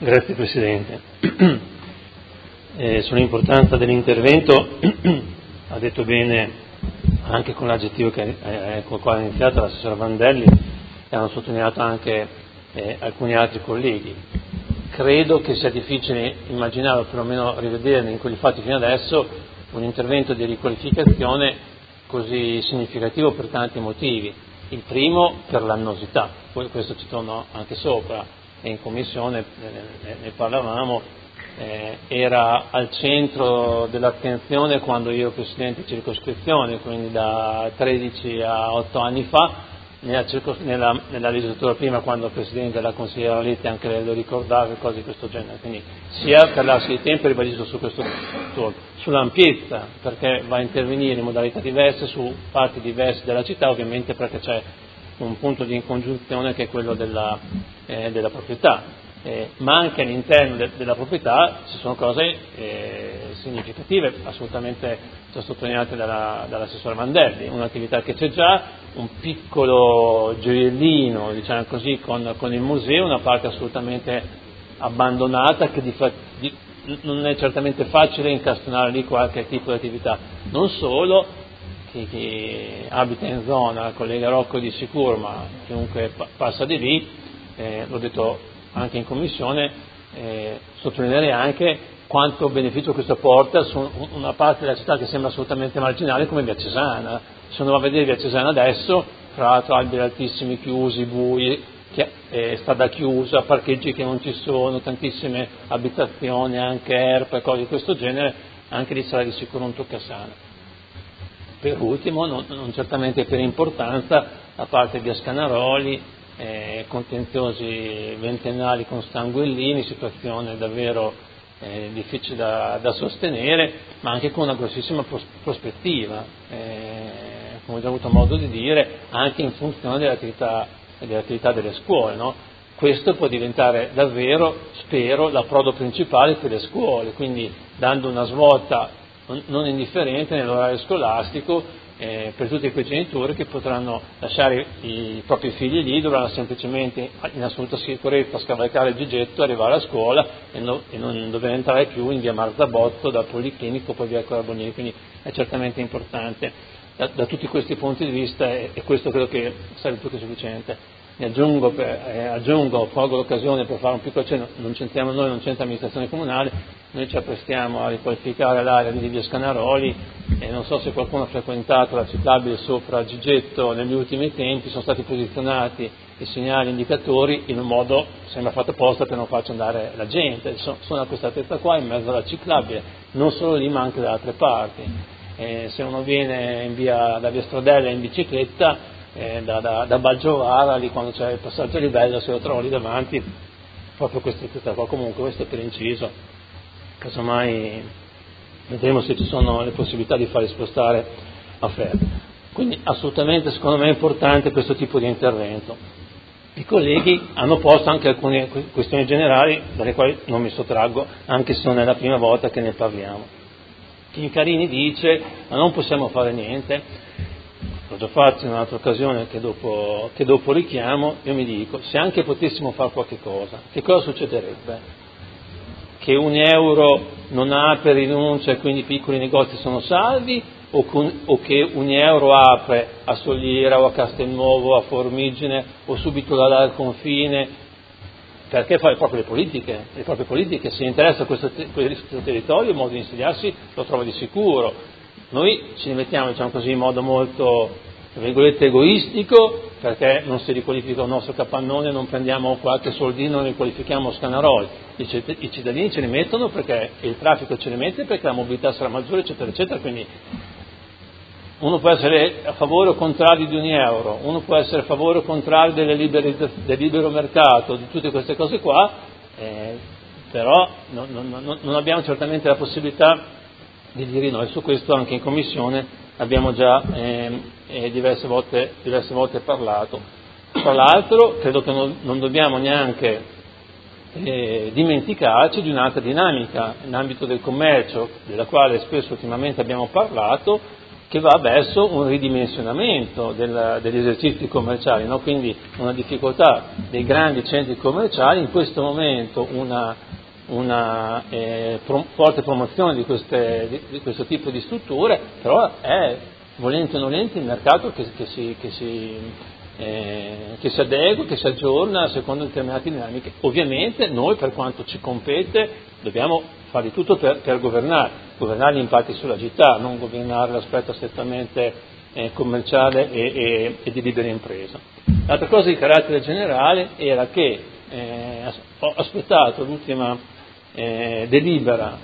Grazie Presidente. Sull'importanza dell'intervento ha detto bene anche con l'aggettivo con il quale ha iniziato l'assessore Vandelli e hanno sottolineato anche alcuni altri colleghi. Credo che sia difficile immaginare o perlomeno rivedere in quelli fatti fino adesso un intervento di riqualificazione così significativo per tanti motivi. Il primo per l'annosità, poi questo ci torno anche sopra. E in commissione ne parlavamo, era al centro dell'attenzione quando io ero Presidente di circoscrizione, quindi da 13 a 8 anni fa, nella legislatura prima quando il Presidente della consigliera Letti anche lei lo ricordava e cose di questo genere, quindi sia per l'arsi di tempo ribadito su questo punto, sull'ampiezza, perché va a intervenire in modalità diverse su parti diverse della città, ovviamente perché c'è un punto di incongiunzione che è quello della proprietà, ma anche all'interno della proprietà ci sono cose significative, assolutamente già sottolineate dall'assessore Vandelli, un'attività che c'è già, un piccolo gioiellino, diciamo così, con il museo, una parte assolutamente abbandonata che non è certamente facile incastonare lì qualche tipo di attività, non solo. Chi abita in zona, il collega Rocco di sicuro, ma chiunque passa di lì, l'ho detto anche in commissione, sottolineare anche quanto beneficio questo porta su una parte della città che sembra assolutamente marginale come Via Cesana. Se uno va a vedere Via Cesana adesso, tra l'altro alberi altissimi chiusi, bui, strada chiusa, parcheggi che non ci sono, tantissime abitazioni, anche ERP e cose di questo genere, anche lì sarà di sicuro un toccasana. Per ultimo, non certamente per importanza, a parte via Scanaroli, contenziosi ventennali con Stanguellini, situazione davvero difficile da sostenere, ma anche con una grossissima prospettiva, come ho già avuto modo di dire, anche in funzione dell'attività delle scuole, no? Questo può diventare davvero, spero, l'approdo principale per le scuole, quindi dando una svolta non indifferente nell'orario scolastico per tutti quei genitori che potranno lasciare i propri figli lì, dovranno semplicemente in assoluta sicurezza scavalcare il gigetto, arrivare a scuola e non dover entrare più in via Marzabotto dal Policlinico, poi via Corbonini, quindi è certamente importante. Da tutti questi punti di vista e questo credo che sarebbe più che sufficiente. Ne aggiungo, colgo l'occasione per fare un piccolo accenno, non c'entriamo noi, non c'entra l'amministrazione comunale, noi ci apprestiamo a riqualificare l'area di via Scanaroli e non so se qualcuno ha frequentato la ciclabile sopra Gigetto negli ultimi tempi, sono stati posizionati i segnali indicatori in un modo, sembra fatto apposta per non farci andare la gente, sono a questa altezza qua in mezzo alla ciclabile, non solo lì ma anche da altre parti. Se uno viene da via Stradella in bicicletta, da Baggiovara, lì quando c'è il passaggio a livello se lo trovo lì davanti, proprio questa qua. Comunque questo per inciso, casomai vedremo se ci sono le possibilità di farli spostare a ferro. Quindi assolutamente secondo me è importante questo tipo di intervento. I colleghi hanno posto anche alcune questioni generali dalle quali non mi sottraggo, anche se non è la prima volta che ne parliamo. Chincarini dice ma non possiamo fare niente. L'ho già fatto in un'altra occasione che dopo richiamo, io mi dico, se anche potessimo fare qualche cosa, che cosa succederebbe? Che €1 non apre, rinuncia e quindi i piccoli negozi sono salvi, o che €1 apre a Soliera o a Castelnuovo, a Formigine o subito là dal confine, perché fa le proprie politiche, se interessa questo territorio il modo di insediarsi lo trova di sicuro. Noi ci rimettiamo, diciamo così, in modo molto, tra virgolette, egoistico, perché non si riqualifica un nostro capannone, non prendiamo qualche soldino, non riqualifichiamo Scanaroli. I cittadini ce li mettono perché il traffico ce li mette, perché la mobilità sarà maggiore, eccetera, eccetera. Quindi uno può essere a favore o contrario di €1, uno può essere a favore o contrario del libero mercato, di tutte queste cose qua, però non abbiamo certamente la possibilità di dire noi. Su questo anche in commissione abbiamo già diverse volte parlato. Tra l'altro credo che non dobbiamo neanche dimenticarci di un'altra dinamica in ambito del commercio, della quale spesso ultimamente abbiamo parlato, che va verso un ridimensionamento degli esercizi commerciali, no? Quindi una difficoltà dei grandi centri commerciali, in questo momento una forte promozione di questo tipo di strutture, però è, volenti o nolenti, il mercato che si adegua, che si aggiorna secondo determinate dinamiche. Ovviamente noi, per quanto ci compete, dobbiamo fare di tutto per governare gli impatti sulla città, non governare l'aspetto strettamente commerciale e di libera impresa. L'altra cosa di carattere generale era che ho aspettato l'ultima delibera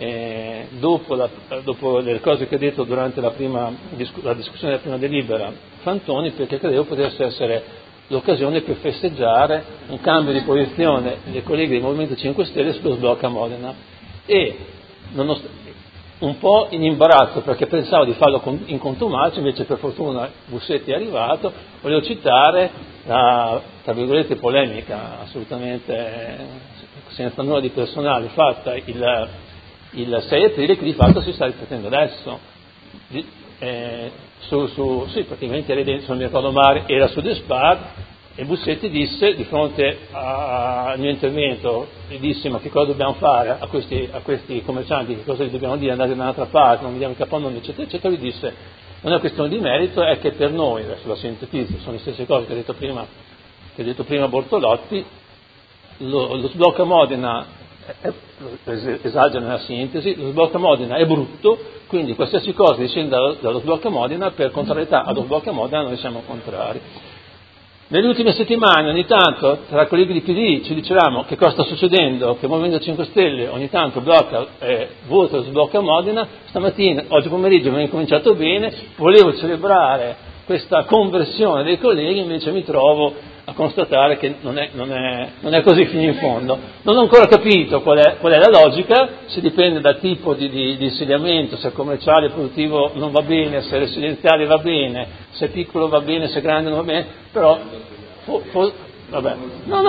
dopo le cose che ha detto durante la discussione della prima delibera Fantoni, perché credevo potesse essere l'occasione per festeggiare un cambio di posizione dei colleghi del Movimento 5 Stelle sullo sblocca Modena, e un po' in imbarazzo perché pensavo di farlo in contumacia, invece per fortuna Bussetti è arrivato. Volevo citare la, tra virgolette, polemica assolutamente senza nulla di personale fatta il 6 aprile, che di fatto si sta ripetendo adesso. Sì, praticamente non mi ricordo male, era su Despard, e Bussetti disse, di fronte al mio intervento, gli disse: ma che cosa dobbiamo fare a questi commercianti, che cosa gli dobbiamo dire, andare da un'altra parte, non vediamo il capannone, eccetera, eccetera. Gli disse: non è una questione di merito, è che per noi, adesso la sintetizzo, sono le stesse cose che ha detto prima Bortolotti, lo sblocca Modena, esagera nella sintesi, lo sblocca Modena è brutto, quindi qualsiasi cosa discende dallo sblocca Modena, per contrarietà allo sblocca Modena noi siamo contrari. Nelle ultime settimane ogni tanto tra colleghi di PD ci dicevamo: che cosa sta succedendo, che il Movimento 5 Stelle ogni tanto vota lo sblocca Modena. Stamattina, oggi pomeriggio, abbiamo incominciato bene, volevo celebrare questa conversione dei colleghi, invece mi trovo a constatare che non è così fino in fondo. Non ho ancora capito qual è la logica, se dipende dal tipo di insediamento, se è commerciale, produttivo non va bene, se è residenziale va bene, se è piccolo va bene, se è grande non va bene, però vabbè. No,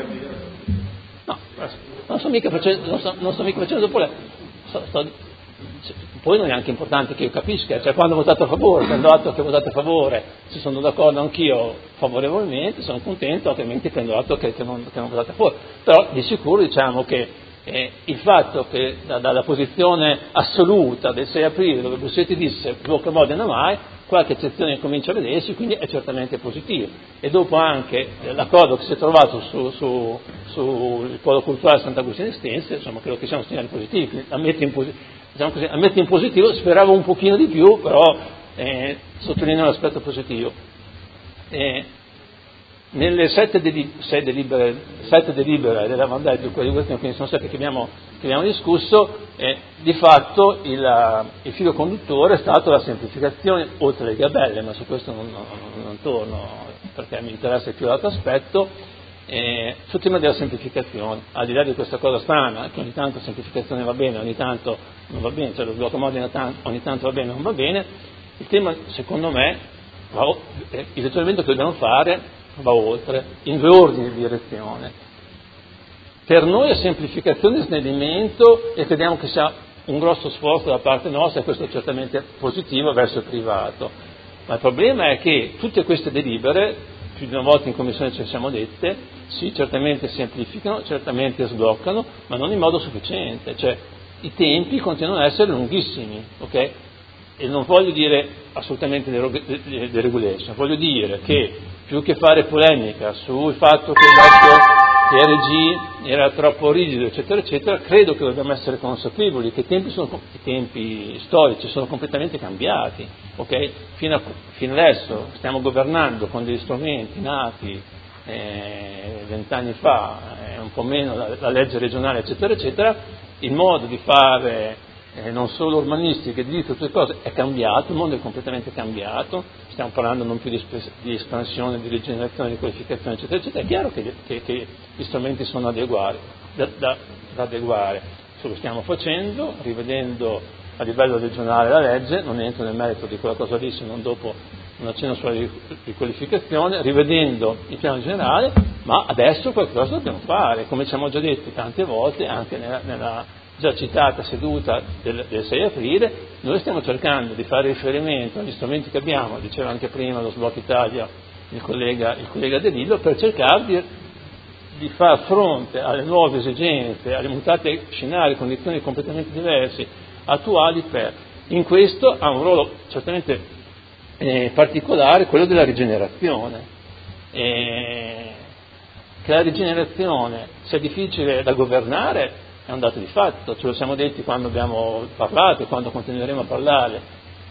non sto mica facendo polemica. Poi non è anche importante che io capisca, cioè quando ho votato a favore, prendo atto che ho votato a favore, se sono d'accordo anch'io favorevolmente, sono contento, altrimenti prendo atto che non ho votato a favore. Però di sicuro diciamo che il fatto che dalla posizione assoluta del 6 aprile, dove Bussetti disse blocca Modena mai, qualche eccezione comincia a vedersi, quindi è certamente positivo. E dopo anche l'accordo che si è trovato sul polo culturale Sant'Agostino Estense, insomma credo che siano segnali positivi, ammetto in positivo, speravo un pochino di più, però sottolineo l'aspetto positivo. Nelle 7 delibere della mandata di qualificazione, quindi sono 7 che abbiamo discusso, di fatto il filo conduttore è stato la semplificazione, oltre alle gabelle, ma su questo non torno perché mi interessa più l'altro aspetto, sul tema della semplificazione, al di là di questa cosa strana, che ogni tanto la semplificazione va bene, ogni tanto non va bene, cioè lo sblocco Modena ogni tanto va bene, non va bene, il tema secondo me, il ragionamento che dobbiamo fare va oltre, in 2 ordini di direzione. Per noi è semplificazione e snellimento, e crediamo che sia un grosso sforzo da parte nostra, e questo è certamente positivo verso il privato. Ma il problema è che tutte queste delibere, più di una volta in commissione ce le siamo dette, sì, certamente semplificano, certamente sbloccano, ma non in modo sufficiente, cioè i tempi continuano ad essere lunghissimi, ok? E non voglio dire assolutamente deregulation, voglio dire che più che fare polemica sul fatto che il vecchio DRG era troppo rigido, eccetera, eccetera, credo che dobbiamo essere consapevoli che i tempi storici sono completamente cambiati, ok? Fino adesso stiamo governando con degli strumenti nati 20 anni fa, un po' meno la legge regionale, eccetera, eccetera, il modo di fare non solo urbanistica, edilizia, tutte cose, è cambiato, il mondo è completamente cambiato, stiamo parlando non più di espansione, di rigenerazione, di qualificazione, eccetera, eccetera. È chiaro che gli strumenti sono da adeguare, lo stiamo facendo, rivedendo a livello regionale la legge, non entro nel merito di quella cosa lì, se non dopo un accenno sulla riqualificazione, rivedendo il piano generale, ma adesso qualcosa dobbiamo fare, come ci siamo già detti tante volte anche nella già citata seduta del 6 aprile, noi stiamo cercando di fare riferimento agli strumenti che abbiamo, diceva anche prima lo Sblocca Italia il collega De Lillo, per cercare di far fronte alle nuove esigenze, alle mutate scenari, condizioni completamente diverse, attuali. In questo ha un ruolo certamente particolare quello della rigenerazione. Che la rigenerazione sia difficile da governare è un dato di fatto, ce lo siamo detti quando abbiamo parlato e quando continueremo a parlare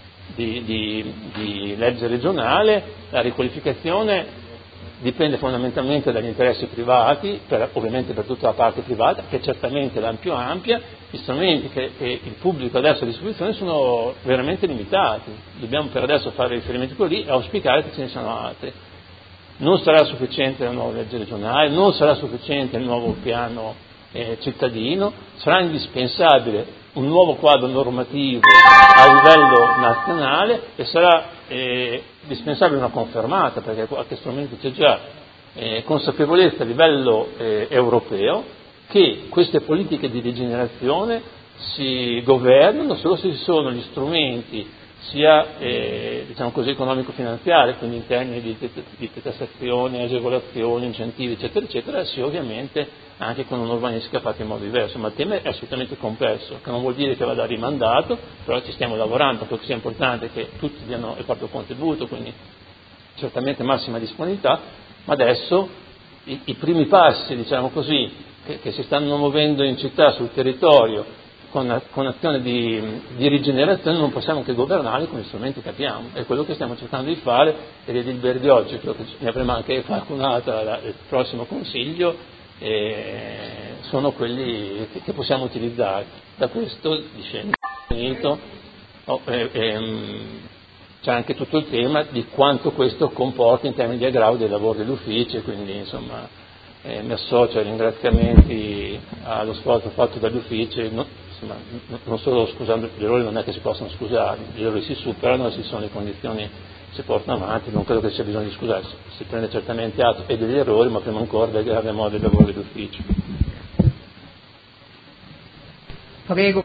di legge regionale. La riqualificazione dipende fondamentalmente dagli interessi privati, ovviamente per tutta la parte privata, che certamente è la più ampia. Gli strumenti che il pubblico adesso ha a disposizione sono veramente limitati, dobbiamo per adesso fare riferimento a quello lì e auspicare che ce ne siano altri. Non sarà sufficiente la nuova legge regionale, non sarà sufficiente il nuovo piano cittadino, sarà indispensabile un nuovo quadro normativo a livello nazionale e sarà indispensabile una confermata, perché qualche strumento c'è già, consapevolezza a livello europeo che queste politiche di rigenerazione si governano solo se ci sono gli strumenti sia diciamo così economico-finanziari, quindi in termini di tassazione, agevolazioni, incentivi eccetera eccetera, sia ovviamente anche con un'urbanistica fatta in modo diverso. Ma il tema è assolutamente complesso, che non vuol dire che vada rimandato, però ci stiamo lavorando, credo che sia importante che tutti diano il proprio contributo, quindi certamente massima disponibilità, ma adesso i primi passi, diciamo così, che si stanno muovendo in città, sul territorio, con azione di rigenerazione, non possiamo che governare con gli strumenti che abbiamo. È quello che stiamo cercando di fare, e i deliberi di oggi, credo che ne avremo anche qualcun'altra il prossimo Consiglio, sono quelli che possiamo utilizzare. Da questo discernimento c'è anche tutto il tema di quanto questo comporta in termini di aggravio dei lavori degli uffici, quindi insomma mi associo ai ringraziamenti allo sforzo fatto dagli uffici, non solo scusando gli errori, non è che si possono scusare, gli errori si superano e si sono le condizioni, si portano avanti, non credo che sia bisogno di scusarsi, si prende certamente atto e degli errori, ma prima ancora del grave modo del lavoro degli uffici. Prego.